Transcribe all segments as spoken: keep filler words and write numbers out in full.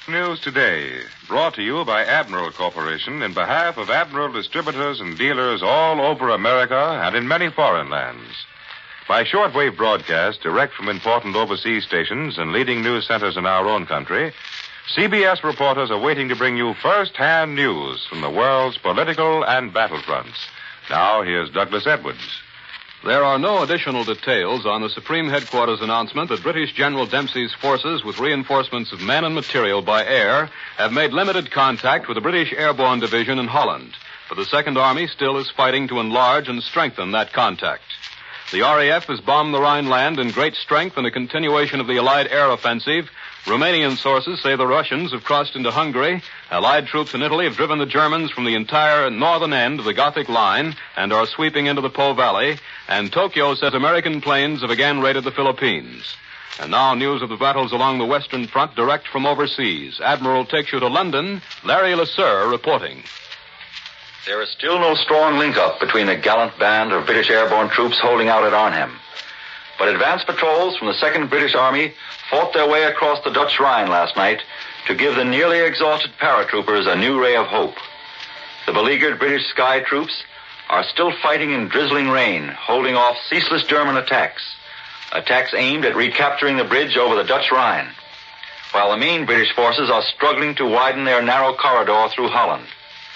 News Today, brought to you by Admiral Corporation in behalf of Admiral distributors and dealers all over America and in many foreign lands. By shortwave broadcast direct from important overseas stations and leading news centers in our own country, C B S reporters are waiting to bring you first-hand news from the world's political and battlefronts. Now, here's Douglas Edwards. There are no additional details on the Supreme Headquarters announcement that British General Dempsey's forces with reinforcements of men and material by air have made limited contact with the British Airborne Division in Holland, but the Second Army still is fighting to enlarge and strengthen that contact. The R A F has bombed the Rhineland in great strength in a continuation of the Allied air offensive. Romanian sources say the Russians have crossed into Hungary. Allied troops in Italy have driven the Germans from the entire northern end of the Gothic Line and are sweeping into the Po Valley. And Tokyo says American planes have again raided the Philippines. And now news of the battles along the Western Front direct from overseas. Admiral takes you to London. Larry LeSueur reporting. There is still no strong link-up between the gallant band of British airborne troops holding out at Arnhem. But advance patrols from the Second British Army fought their way across the Dutch Rhine last night to give the nearly exhausted paratroopers a new ray of hope. The beleaguered British sky troops are still fighting in drizzling rain, holding off ceaseless German attacks, attacks aimed at recapturing the bridge over the Dutch Rhine, while the main British forces are struggling to widen their narrow corridor through Holland.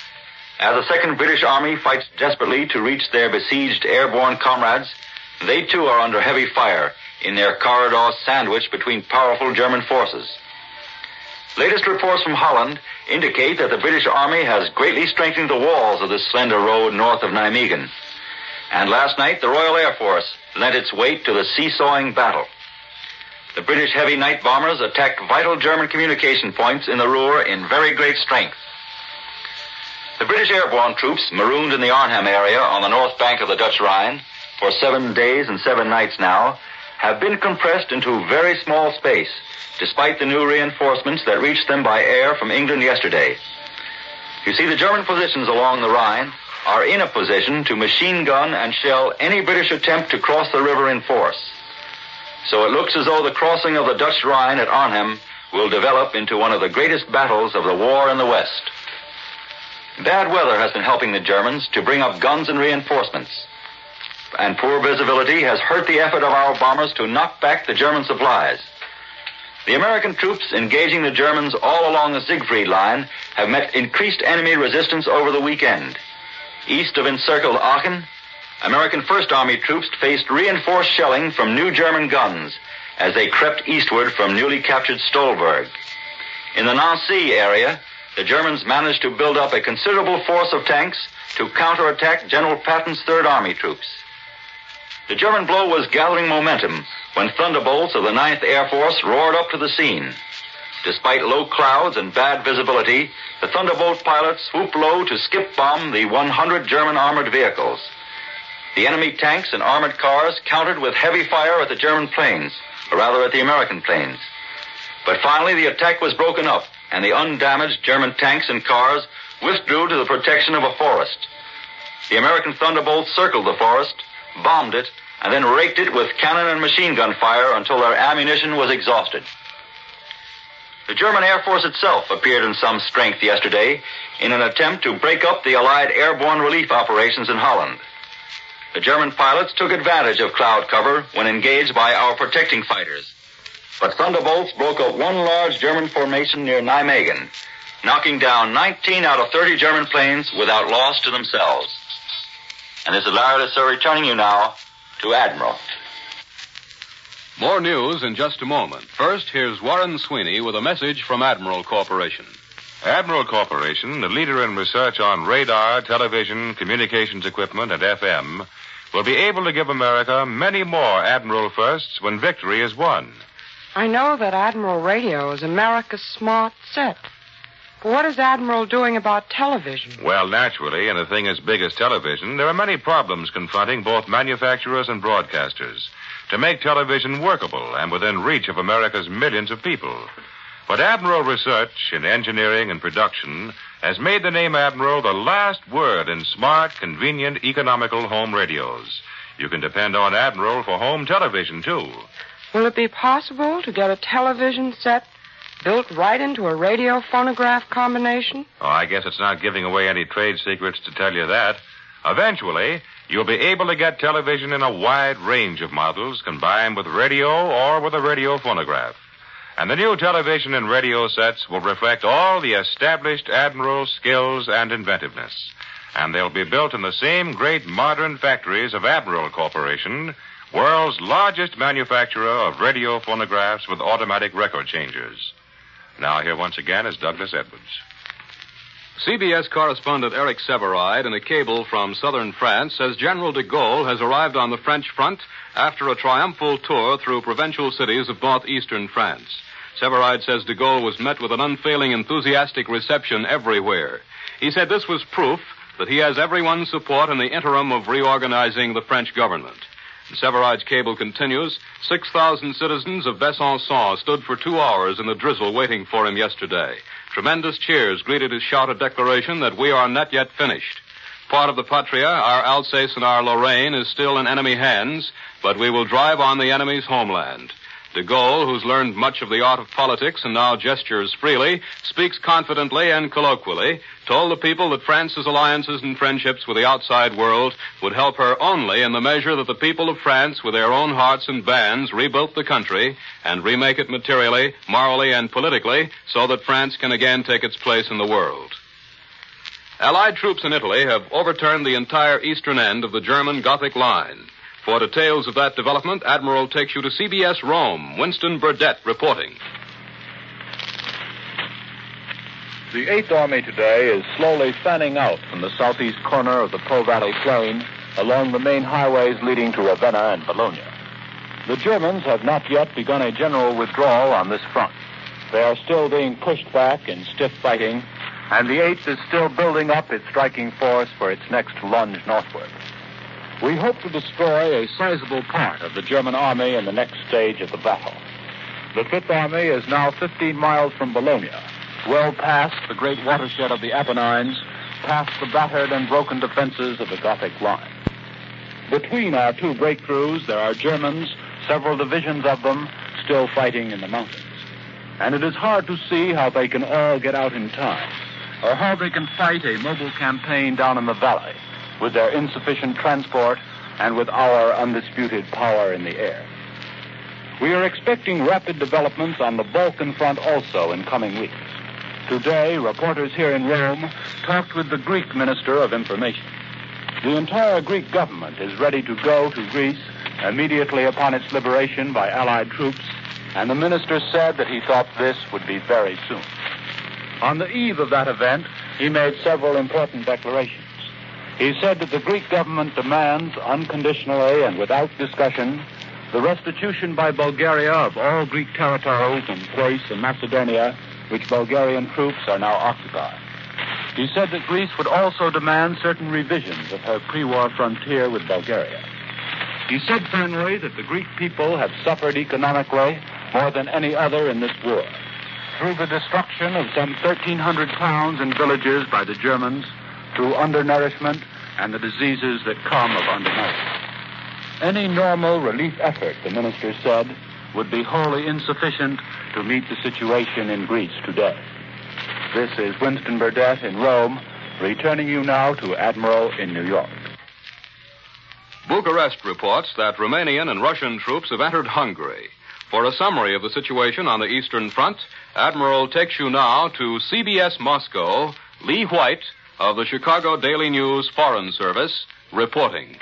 As the Second British Army fights desperately to reach their besieged airborne comrades, they too are under heavy fire in their corridors sandwiched between powerful German forces. Latest reports from Holland indicate that the British Army has greatly strengthened the walls of this slender road north of Nijmegen. And last night, the Royal Air Force lent its weight to the seesawing battle. The British heavy night bombers attacked vital German communication points in the Ruhr in very great strength. The British airborne troops marooned in the Arnhem area on the north bank of the Dutch Rhine for seven days and seven nights now have been compressed into very small space, despite the new reinforcements that reached them by air from England yesterday. You see, the German positions along the Rhine are in a position to machine gun and shell any British attempt to cross the river in force. So it looks as though the crossing of the Dutch Rhine at Arnhem will develop into one of the greatest battles of the war in the West. Bad weather has been helping the Germans to bring up guns and reinforcements, and poor visibility has hurt the effort of our bombers to knock back the German supplies. The American troops engaging the Germans all along the Siegfried Line have met increased enemy resistance over the weekend. East of encircled Aachen, American First Army troops faced reinforced shelling from new German guns as they crept eastward from newly captured Stolberg. In the Nancy area, the Germans managed to build up a considerable force of tanks to counterattack General Patton's Third Army troops. The German blow was gathering momentum when thunderbolts of the Ninth Air Force roared up to the scene. Despite low clouds and bad visibility, the Thunderbolt pilots swooped low to skip bomb the one hundred German armored vehicles. The enemy tanks and armored cars countered with heavy fire at the German planes, or rather at the American planes. But finally the attack was broken up, and the undamaged German tanks and cars withdrew to the protection of a forest. The American Thunderbolts circled the forest, bombed it, and then raked it with cannon and machine gun fire until their ammunition was exhausted. The German Air Force itself appeared in some strength yesterday in an attempt to break up the Allied airborne relief operations in Holland. The German pilots took advantage of cloud cover when engaged by our protecting fighters. But Thunderbolts broke up one large German formation near Nijmegen, knocking down nineteen out of thirty German planes without loss to themselves. And this is Larry LeSueur returning you now to Admiral. More news in just a moment. First, here's Warren Sweeney with a message from Admiral Corporation. Admiral Corporation, the leader in research on radar, television, communications equipment, and F M, will be able to give America many more Admiral firsts when victory is won. I know that Admiral Radio is America's smart set. But what is Admiral doing about television? Well, naturally, in a thing as big as television, there are many problems confronting both manufacturers and broadcasters to make television workable and within reach of America's millions of people. But Admiral Research in engineering and production has made the name Admiral the last word in smart, convenient, economical home radios. You can depend on Admiral for home television, too. Will it be possible to get a television set Built right into a radio phonograph combination? Oh, I guess it's not giving away any trade secrets to tell you that. Eventually, you'll be able to get television in a wide range of models combined with radio or with a radio phonograph. And the new television and radio sets will reflect all the established Admiral skills and inventiveness. And they'll be built in the same great modern factories of Admiral Corporation, world's largest manufacturer of radio phonographs with automatic record changers. Now, here once again is Douglas Edwards. C B S correspondent Eric Severide in a cable from southern France says General de Gaulle has arrived on the French front after a triumphal tour through provincial cities of northeastern France. Severide says de Gaulle was met with an unfailing enthusiastic reception everywhere. He said this was proof that he has everyone's support in the interim of reorganizing the French government. Severide's cable continues, six thousand citizens of Besançon stood for two hours in the drizzle waiting for him yesterday. Tremendous cheers greeted his shouted declaration that we are not yet finished. Part of the Patria, our Alsace and our Lorraine, is still in enemy hands, but we will drive on the enemy's homeland. De Gaulle, who's learned much of the art of politics and now gestures freely, speaks confidently and colloquially, told the people that France's alliances and friendships with the outside world would help her only in the measure that the people of France, with their own hearts and bands, rebuilt the country and remake it materially, morally, and politically so that France can again take its place in the world. Allied troops in Italy have overturned the entire eastern end of the German Gothic Line. For details of that development, Admiral takes you to C B S Rome. Winston Burdett reporting. The Eighth Army today is slowly fanning out from the southeast corner of the Po Valley Plain along the main highways leading to Ravenna and Bologna. The Germans have not yet begun a general withdrawal on this front. They are still being pushed back in stiff fighting, and the Eighth is still building up its striking force for its next lunge northward. We hope to destroy a sizable part of the German army in the next stage of the battle. The Fifth Army is now fifteen miles from Bologna, well past the great watershed of the Apennines, past the battered and broken defenses of the Gothic line. Between our two breakthroughs, there are Germans, several divisions of them, still fighting in the mountains. And it is hard to see how they can all get out in time, or how they can fight a mobile campaign down in the valley, with their insufficient transport and with our undisputed power in the air. We are expecting rapid developments on the Balkan front also in coming weeks. Today, reporters here in Rome talked with the Greek Minister of Information. The entire Greek government is ready to go to Greece immediately upon its liberation by Allied troops, and the minister said that he thought this would be very soon. On the eve of that event, he made several important declarations. He said that the Greek government demands, unconditionally and without discussion, the restitution by Bulgaria of all Greek territories and place in Macedonia which Bulgarian troops are now occupying. He said that Greece would also demand certain revisions of her pre-war frontier with Bulgaria. He said finally that the Greek people have suffered economically more than any other in this war, through the destruction of some thirteen hundred towns and villages by the Germans, through undernourishment and the diseases that come of undernourishment. Any normal relief effort, the minister said, would be wholly insufficient to meet the situation in Greece today. This is Winston Burdett in Rome, returning you now to Admiral in New York. Bucharest reports that Romanian and Russian troops have entered Hungary. For a summary of the situation on the Eastern Front, Admiral takes you now to C B S Moscow, Lee White of the Chicago Daily News Foreign Service, reporting.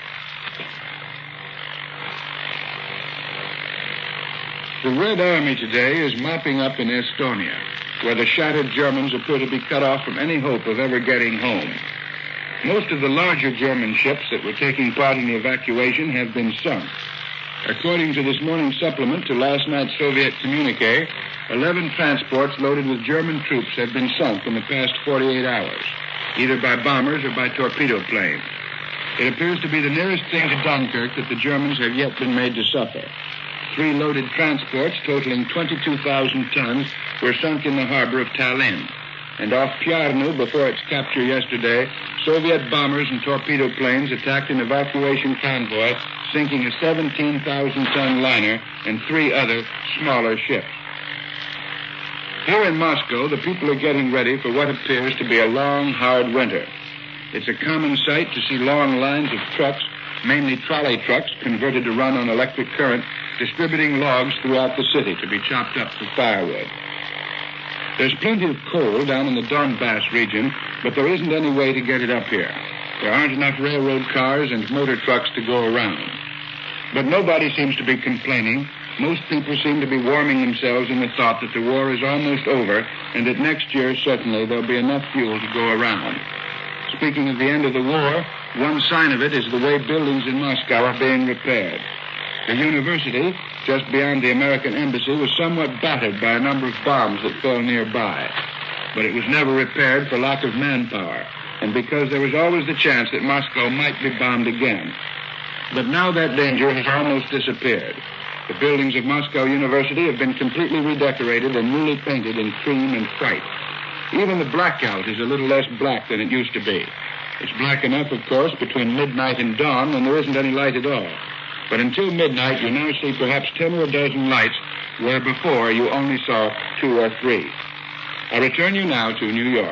The Red Army today is mopping up in Estonia, where the shattered Germans appear to be cut off from any hope of ever getting home. Most of the larger German ships that were taking part in the evacuation have been sunk. According to this morning's supplement to last night's Soviet communique, eleven transports loaded with German troops have been sunk in the past forty-eight hours, either by bombers or by torpedo planes. It appears to be the nearest thing to Dunkirk that the Germans have yet been made to suffer. Three loaded transports totaling twenty-two thousand tons were sunk in the harbor of Tallinn. And off Piarnu, before its capture yesterday, Soviet bombers and torpedo planes attacked an evacuation convoy, sinking a seventeen thousand ton liner and three other smaller ships. Here in Moscow, the people are getting ready for what appears to be a long, hard winter. It's a common sight to see long lines of trucks, mainly trolley trucks converted to run on electric current, distributing logs throughout the city to be chopped up for firewood. There's plenty of coal down in the Donbass region, but there isn't any way to get it up here. There aren't enough railroad cars and motor trucks to go around. But nobody seems to be complaining. Most people seem to be warming themselves in the thought that the war is almost over and that next year, certainly, there'll be enough fuel to go around. Speaking of the end of the war, one sign of it is the way buildings in Moscow are being repaired. The university, just beyond the American embassy, was somewhat battered by a number of bombs that fell nearby. But it was never repaired for lack of manpower, and because there was always the chance that Moscow might be bombed again. But now that danger has almost disappeared. The buildings of Moscow University have been completely redecorated and newly painted in cream and white. Even the blackout is a little less black than it used to be. It's black enough, of course, between midnight and dawn when there isn't any light at all. But until midnight, you now see perhaps ten or a dozen lights, where before you only saw two or three. I return you now to New York.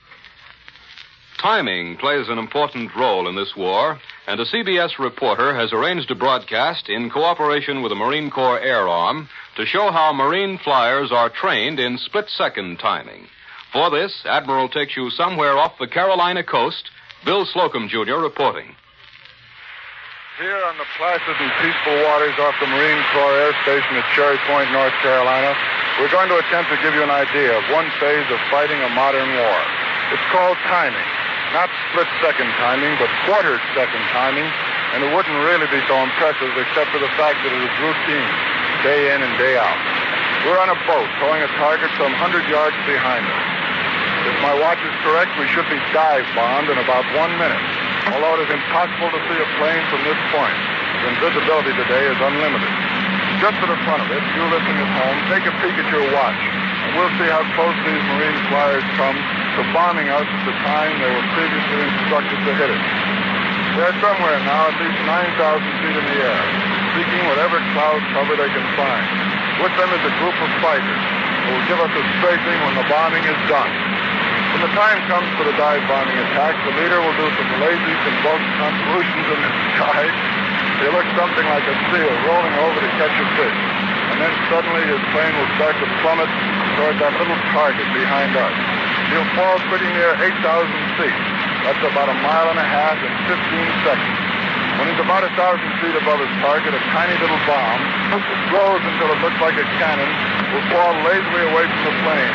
Timing plays an important role in this war, and a C B S reporter has arranged a broadcast in cooperation with the Marine Corps Air Arm to show how Marine flyers are trained in split-second timing. For this, Admiral takes you somewhere off the Carolina coast. Bill Slocum, Junior, reporting. Here on the placid and peaceful waters off the Marine Corps Air Station at Cherry Point, North Carolina, we're going to attempt to give you an idea of one phase of fighting a modern war. It's called timing. Not split-second timing, but quarter-second timing, and it wouldn't really be so impressive except for the fact that it is routine, day in and day out. We're on a boat towing a target some hundred yards behind us. If my watch is correct, we should be dive-bombed in about one minute, although it is impossible to see a plane from this point, since visibility today is unlimited. Just to the front of it, you listening at home, take a peek at your watch, and we'll see how close these Marine flyers come to bombing us at the time they were previously instructed to hit it. They're somewhere now at least nine thousand feet in the air, seeking whatever cloud cover they can find. With them is a group of fighters who will give us a strafing when the bombing is done. When the time comes for the dive bombing attack, the leader will do some lazy, convulsed convolutions in the sky. He'll look something like a seal rolling over to catch a fish. And then suddenly his plane will start to plummet toward that little target behind us. He'll fall pretty near eight thousand feet. That's about a mile and a half in fifteen seconds. When he's about a thousand feet above his target, a tiny little bomb, which grows until it looks like a cannon, will fall lazily away from the plane.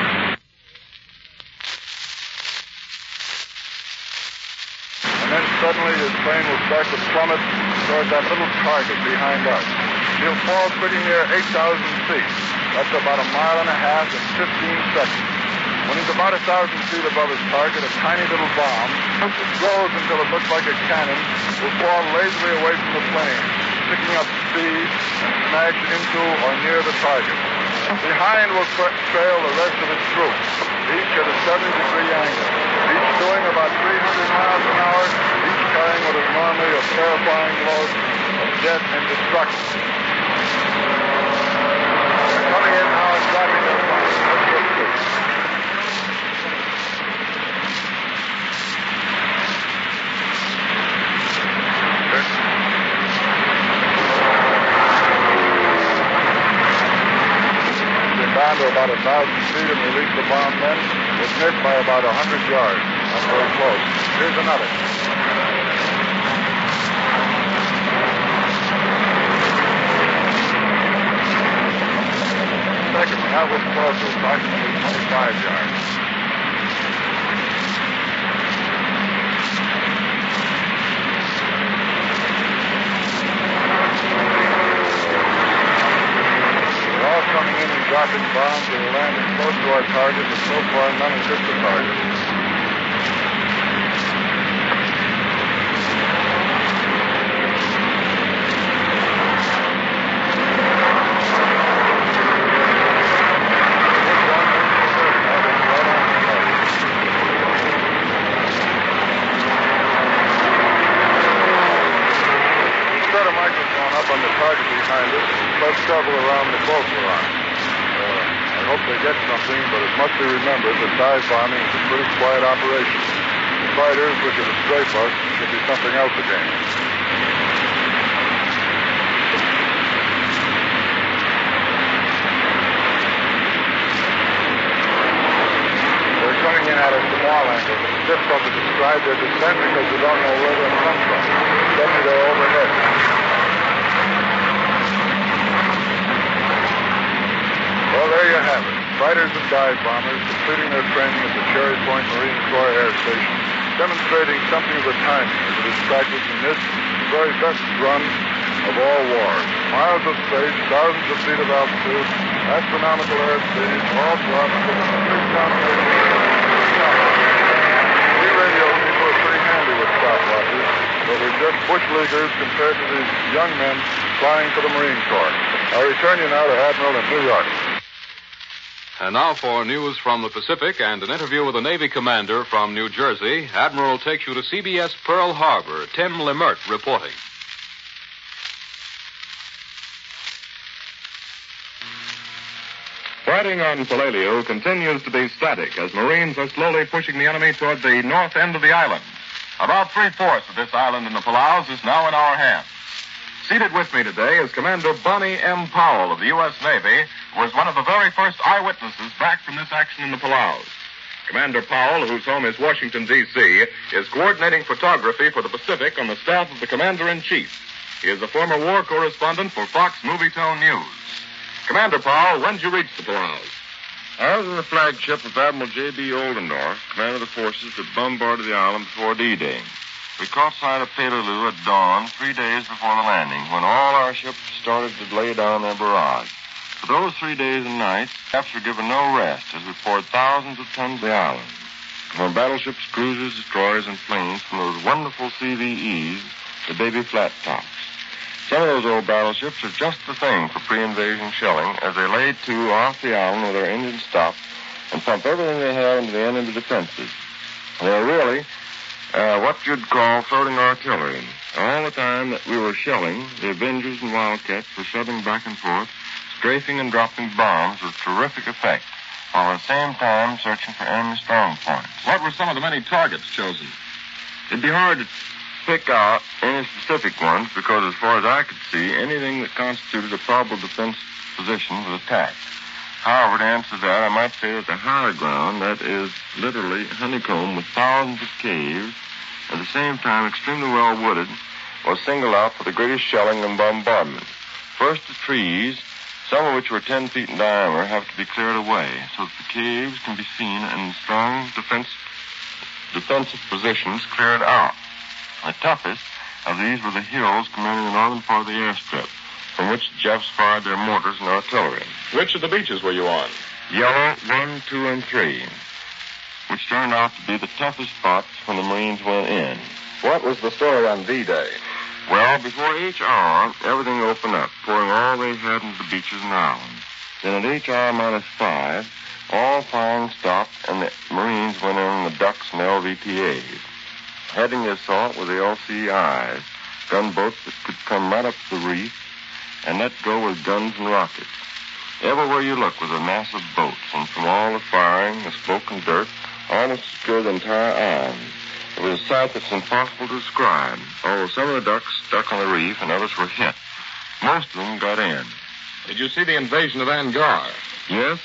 And then suddenly his plane will start to plummet toward that little target behind us. He'll fall pretty near eight thousand feet. That's about a mile and a half in fifteen seconds. When he's about a thousand feet above his target, a tiny little bomb, which grows until it looks like a cannon, will fall lazily away from the plane, picking up speed and smash into or near the target. Behind will trail the rest of his group, each at a seventy degree angle, each doing about three hundred miles an hour, each carrying what is normally a terrifying load of death and destruction. They're coming in now and dropping their bombs. Let's look through. Down to about a thousand feet and release the bomb then. It missed by about a hundred yards. Not very close. Here's another. Second one, that was close to approximately twenty-five yards. Coming in and dropping bombs that are landing close to our target, but so far none has hit the target. Set a microphone up on the target behind us, plus several around the boat we're on. Uh, I hope they get something, but it must be remembered that dive bombing is a pretty quiet operation. The fighters, which are the strafe us, should be something else again. They're coming in at us from all angles. It's difficult to describe their descent because we don't know where they'll come from. Suddenly they're overhead. Well, there you have it. Fighters and dive bombers completing their training at the Cherry Point Marine Corps Air Station, demonstrating something of the timing as it is practiced in this the very best run of all wars. Miles of space, thousands of feet of altitude, astronomical airspeed, all drops with a complete combination. We radio people are pretty handy with stopwatches, but we're just bush leaguers compared to these young men flying for the Marine Corps. I return you now to Admiral in New York. And now for news from the Pacific and an interview with a Navy commander from New Jersey. Admiral takes you to C B S Pearl Harbor. Tim Lemert reporting. Fighting on Palaleo continues to be static as Marines are slowly pushing the enemy toward the north end of the island. About three-fourths of this island in the Palaus is now in our hands. Seated with me today is Commander Bonnie M. Powell of the U S. Navy, who was one of the very first eyewitnesses back from this action in the Palaus. Commander Powell, whose home is Washington, D C, is coordinating photography for the Pacific on the staff of the Commander-in-Chief. He is a former war correspondent for Fox Movietone News. Commander Powell, when did you reach the Palaus? I was in the flagship of Admiral J B. Oldendorf, commander of the forces that bombarded the island before D-Day. We caught sight of Peleliu at dawn three days before the landing, when all our ships started to lay down their barrage. For those three days and nights, ships were given no rest as we poured thousands of tons of the island. From battleships, cruisers, destroyers, and planes, from those wonderful C V Es, the baby flat tops. Some of those old battleships are just the thing for pre-invasion shelling as they laid to off the island with their engines stopped and pumped everything they had into the enemy defenses. They're really uh, what you'd call floating artillery. All the time that we were shelling, the Avengers and Wildcats were shoving back and forth, strafing and dropping bombs with terrific effect, while at the same time searching for enemy strong points. What were some of the many targets chosen? It'd be hard to pick out any specific ones because, as far as I could see, anything that constituted a probable defense position was attacked. However, to answer that, I might say that the higher ground, that is literally honeycombed with thousands of caves, at the same time extremely well wooded, was singled out for the greatest shelling and bombardment. First, the trees, some of which were ten feet in diameter, have to be cleared away so that the caves can be seen and strong defense, defensive positions cleared out. The toughest of these were the hills commanding the northern part of the airstrip, from which the Japs fired their mortars and artillery. Which of the beaches were you on? Yellow, one, two, and three, which turned out to be the toughest spots when the Marines went in. What was the story on D-Day? Well, before H R, everything opened up, pouring all they had into the beaches and islands. Then at H R minus five, all firing stopped, and the Marines went in on the ducks and L V T As. Heading the assault were the L C Is, gunboats that could come right up the reef and let go with guns and rockets. Everywhere you look was a mass of boats, and from all the firing, the smoke and dirt, almost obscured the entire island. It was a sight that's impossible to describe, although some of the ducks stuck on the reef and others were hit. Most of them got in. Did you see the invasion of Angar? Yes.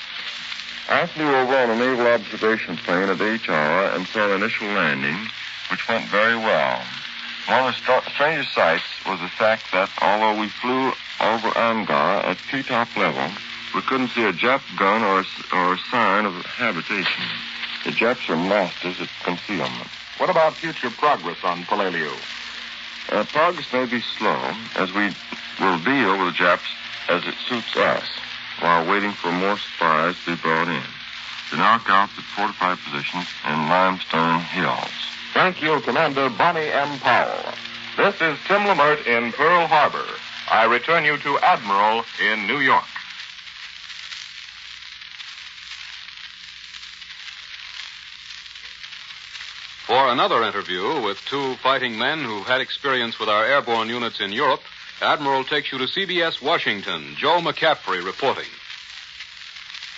I flew over on a naval observation plane at H R and saw the initial landing, which went very well. One of the str- strangest sights was the fact that, although we flew over Angar at treetop level, we couldn't see a Jap gun or a, or a sign of habitation. The Japs are masters at concealment. What about future progress on Palaleo? Uh, progress may be slow, as we will deal with the Japs as it suits us, while waiting for more supplies to be brought in. To knock out the fortified positions in limestone hills. Thank you, Commander Bonnie M. Powell. This is Tim Lemert in Pearl Harbor. I return you to Admiral in New York. For another interview with two fighting men who've had experience with our airborne units in Europe, Admiral takes you to C B S Washington. Joe McCaffrey reporting.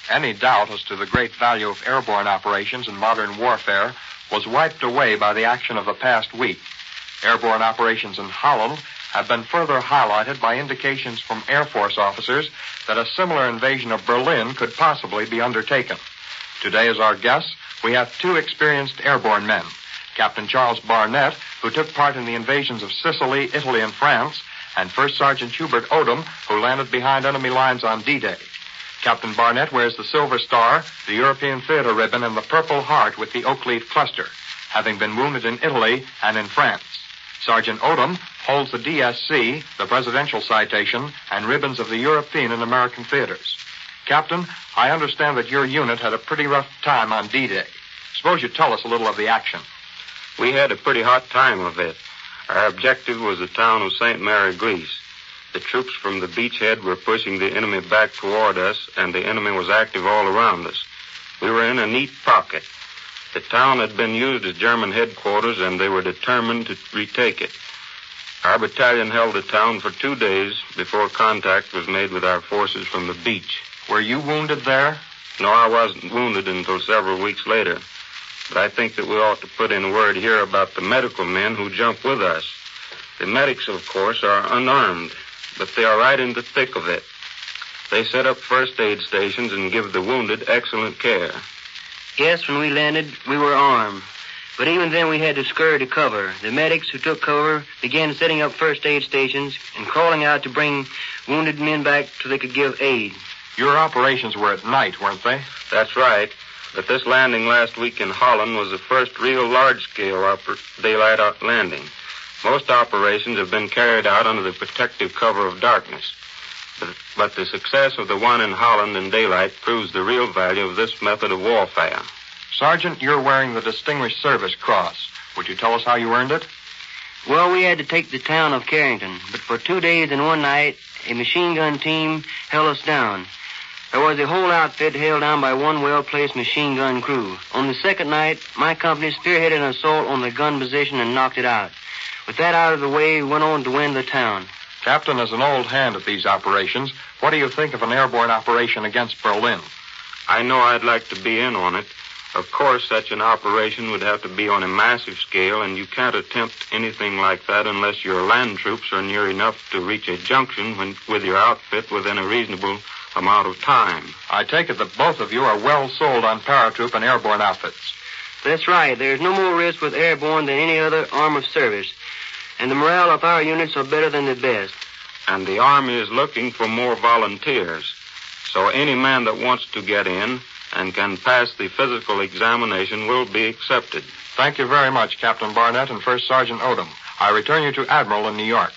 Any doubt as to the great value of airborne operations in modern warfare was wiped away by the action of the past week. Airborne operations in Holland have been further highlighted by indications from Air Force officers that a similar invasion of Berlin could possibly be undertaken. Today, as our guests, we have two experienced airborne men, Captain Charles Barnett, who took part in the invasions of Sicily, Italy, and France, and First Sergeant Hubert Odom, who landed behind enemy lines on D-Day. Captain Barnett wears the Silver Star, the European Theater Ribbon, and the Purple Heart with the Oak Leaf Cluster, having been wounded in Italy and in France. Sergeant Odom holds the D S C, the Presidential Citation, and ribbons of the European and American theaters. Captain, I understand that your unit had a pretty rough time on D-Day. Suppose you tell us a little of the action. We had a pretty hot time of it. Our objective was the town of Saint Mary, Greece. The troops from the beachhead were pushing the enemy back toward us, and the enemy was active all around us. We were in a neat pocket. The town had been used as German headquarters, and they were determined to retake it. Our battalion held the town for two days before contact was made with our forces from the beach. Were you wounded there? No, I wasn't wounded until several weeks later. But I think that we ought to put in a word here about the medical men who jumped with us. The medics, of course, are unarmed, but they are right in the thick of it. They set up first aid stations and give the wounded excellent care. Yes, when we landed, we were armed. But even then, we had to scurry to cover. The medics who took cover began setting up first aid stations and crawling out to bring wounded men back so they could give aid. Your operations were at night, weren't they? That's right. But this landing last week in Holland was the first real large-scale oper- daylight out landing. Most operations have been carried out under the protective cover of darkness. But, but the success of the one in Holland in daylight proves the real value of this method of warfare. Sergeant, you're wearing the Distinguished Service Cross. Would you tell us how you earned it? Well, we had to take the town of Carrington, but for two days and one night, a machine gun team held us down. There was a whole outfit held down by one well-placed machine gun crew. On the second night, my company spearheaded an assault on the gun position and knocked it out. With that out of the way, we went on to win the town. Captain, as an old hand at these operations, what do you think of an airborne operation against Berlin? I know I'd like to be in on it. Of course, such an operation would have to be on a massive scale, and you can't attempt anything like that unless your land troops are near enough to reach a junction when, with your outfit within a reasonable amount of time. I take it that both of you are well sold on paratroop and airborne outfits. That's right. There's no more risk with airborne than any other arm of service. And the morale of our units are better than the best. And the Army is looking for more volunteers. So any man that wants to get in and can pass the physical examination will be accepted. Thank you very much, Captain Barnett and First Sergeant Odom. I return you to Admiral in New York.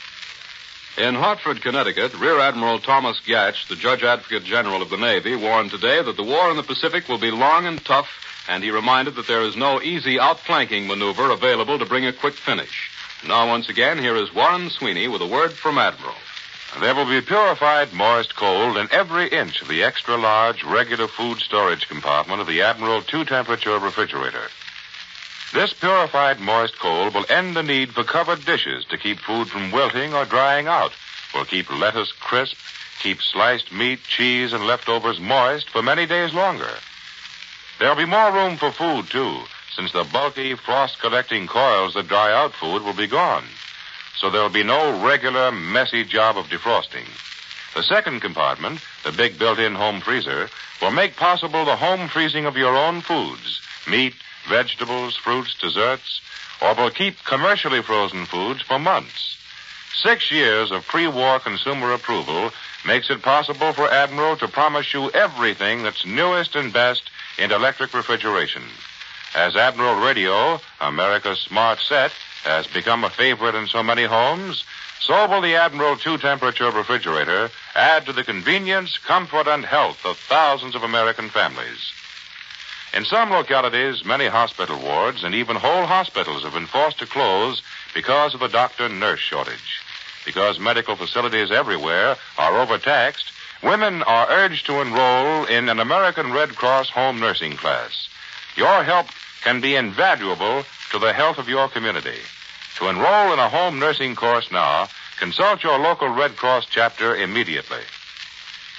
In Hartford, Connecticut, Rear Admiral Thomas Gatch, the Judge Advocate General of the Navy, warned today that the war in the Pacific will be long and tough, and he reminded that there is no easy outflanking maneuver available to bring a quick finish. Now, once again, here is Warren Sweeney with a word from Admiral. There will be purified moist cold in every inch of the extra-large regular food storage compartment of the Admiral two-temperature refrigerator. This purified moist cold will end the need for covered dishes to keep food from wilting or drying out, will keep lettuce crisp, keep sliced meat, cheese, and leftovers moist for many days longer. There'll be more room for food, too, since the bulky, frost-collecting coils that dry out food will be gone. So there'll be no regular, messy job of defrosting. The second compartment, the big built-in home freezer, will make possible the home freezing of your own foods, meat, vegetables, fruits, desserts, or will keep commercially frozen foods for months. Six years of pre-war consumer approval makes it possible for Admiral to promise you everything that's newest and best in electric refrigeration. As Admiral Radio, America's smart set, has become a favorite in so many homes, so will the Admiral two-temperature refrigerator add to the convenience, comfort, and health of thousands of American families. In some localities, many hospital wards and even whole hospitals have been forced to close because of the doctor-nurse shortage. Because medical facilities everywhere are overtaxed, women are urged to enroll in an American Red Cross home nursing class. Your help can be invaluable to the health of your community. To enroll in a home nursing course now, consult your local Red Cross chapter immediately.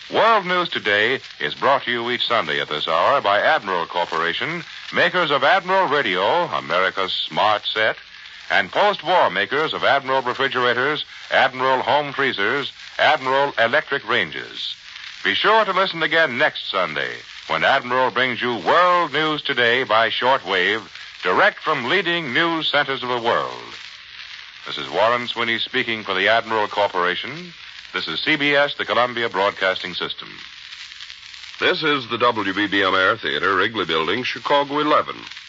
World News Today is brought to you each Sunday at this hour by Admiral Corporation, makers of Admiral Radio, America's smart set, and post-war makers of Admiral refrigerators, Admiral home freezers, Admiral electric ranges. Be sure to listen again next Sunday when Admiral brings you World News Today by shortwave, direct from leading news centers of the world. This is Warren Sweeney speaking for the Admiral Corporation. This is C B S, the Columbia Broadcasting System. This is the W B B M Air Theater, Wrigley Building, Chicago eleven.